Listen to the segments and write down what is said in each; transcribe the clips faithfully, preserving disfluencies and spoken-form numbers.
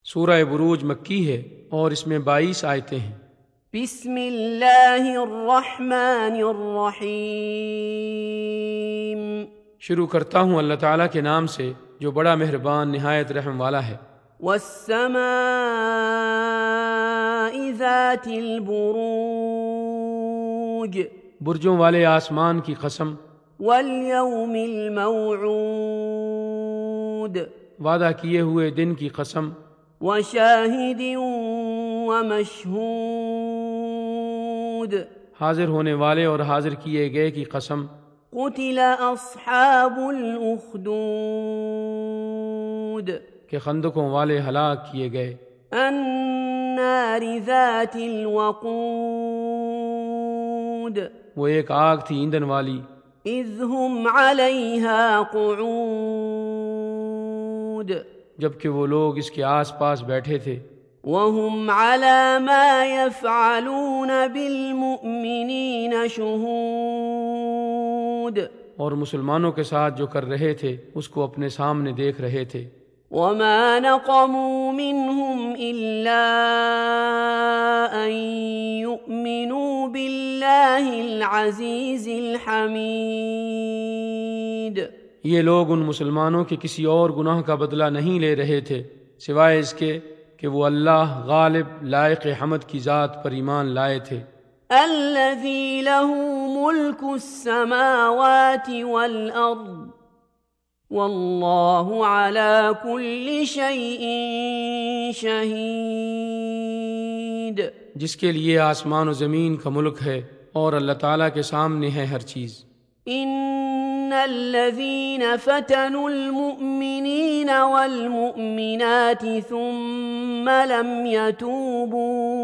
سورہ بروج مکی ہے اور اس میں بائیس آیتیں ہیں۔ بسم اللہ الرحمن الرحیم۔ شروع کرتا ہوں اللہ تعالیٰ کے نام سے جو بڑا مہربان نہایت رحم والا ہے۔ والسماء ذات البروج، برجوں والے آسمان کی قسم، والیوم الموعود، وعدہ کیے ہوئے دن کی قسم، وشاہد ومشہود، حاضر ہونے والے اور حاضر کیے گئے کی قسم۔ قتل اصحاب الاخدود، کہ خندقوں والے ہلاک کیے گئے۔ النار ذات الوقود، وہ ایک آگ تھی ایندھن والی، اذ هم علیہا قعود، جبکہ وہ لوگ اس کے آس پاس بیٹھے تھے۔ وهم على ما يفعلون بالمؤمنین شہود، اور مسلمانوں کے ساتھ جو کر رہے تھے اس کو اپنے سامنے دیکھ رہے تھے۔ وما نقموا منهم إلا أن يؤمنوا بالله العزيز الحميد، یہ لوگ ان مسلمانوں کے کسی اور گناہ کا بدلہ نہیں لے رہے تھے سوائے اس کے کہ وہ اللہ غالب لائق حمد کی ذات پر ایمان لائے تھے۔ الذي له ملك السماوات والأرض واللہ علی کل شیء شہید، جس کے لیے آسمان و زمین کا ملک ہے اور اللہ تعالیٰ کے سامنے ہے ہر چیز۔ ان الذین فتنوا المؤمنین والمؤمنات ثم لم يتوبوا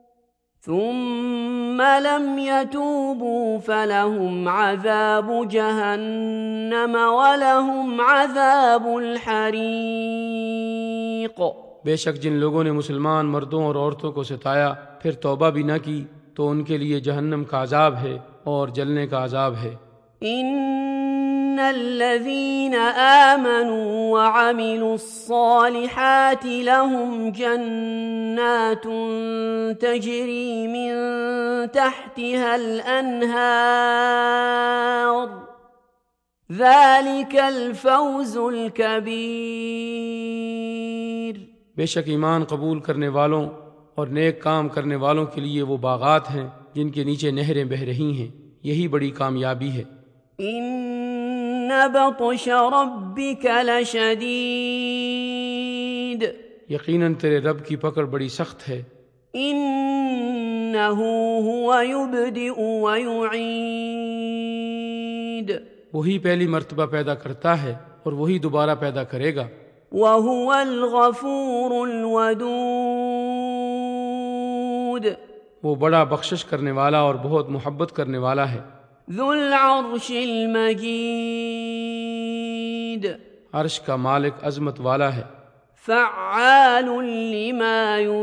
ثم لم يتوبوا فلهم عذاب جہنم ولهم عذاب الحریق۔ بے شک جن لوگوں نے مسلمان مردوں اور عورتوں کو ستایا پھر توبہ بھی نہ کی تو ان کے لیے جہنم کا عذاب ہے اور جلنے کا عذاب ہے۔ ان الذین آمنوا وعملوا الصالحات لهم جنات تجری من تحتها الانہار ذلك الفوز الکبیر۔ بے شک ایمان قبول کرنے والوں اور نیک کام کرنے والوں کے لیے وہ باغات ہیں جن کے نیچے نہریں بہہ رہی ہیں، یہی بڑی کامیابی ہے۔ ان بطش ربک لشدید، یقیناً تیرے رب کی پکڑ بڑی سخت ہے۔ انہ هو یبدئ ویعید، وہی پہلی مرتبہ پیدا کرتا ہے اور وہی دوبارہ پیدا کرے گا۔ وهو الغفور الودود، وہ بڑا بخشش کرنے والا اور بہت محبت کرنے والا ہے۔ ذو العرش المجید، عرش کا مالک عظمت والا ہے۔ فعال لما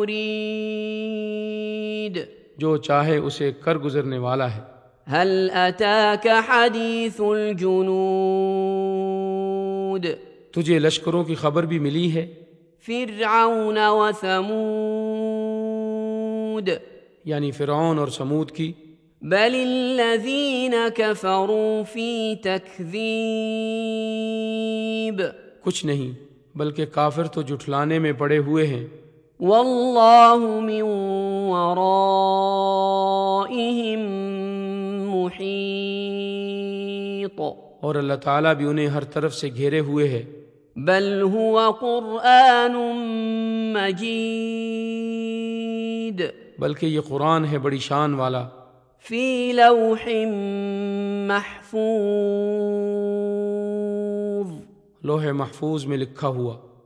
یرید، جو چاہے اسے کر گزرنے والا ہے۔ هل اتاک حدیث الجنود، تجھے لشکروں کی خبر بھی ملی ہے؟ فرعون وثمود، یعنی فرعون اور سمود کی۔ بل الذین کفروا فی تکذیب، کچھ نہیں بلکہ کافر تو جھٹلانے میں پڑے ہوئے ہیں۔ واللہ من ورائہم محیط، اور اللہ تعالیٰ بھی انہیں ہر طرف سے گھیرے ہوئے ہے۔ بل هو قرآن مجید، بلکہ یہ قرآن ہے بڑی شان والا، فی لوح محفوظ، لوح محفوظ میں لکھا ہوا۔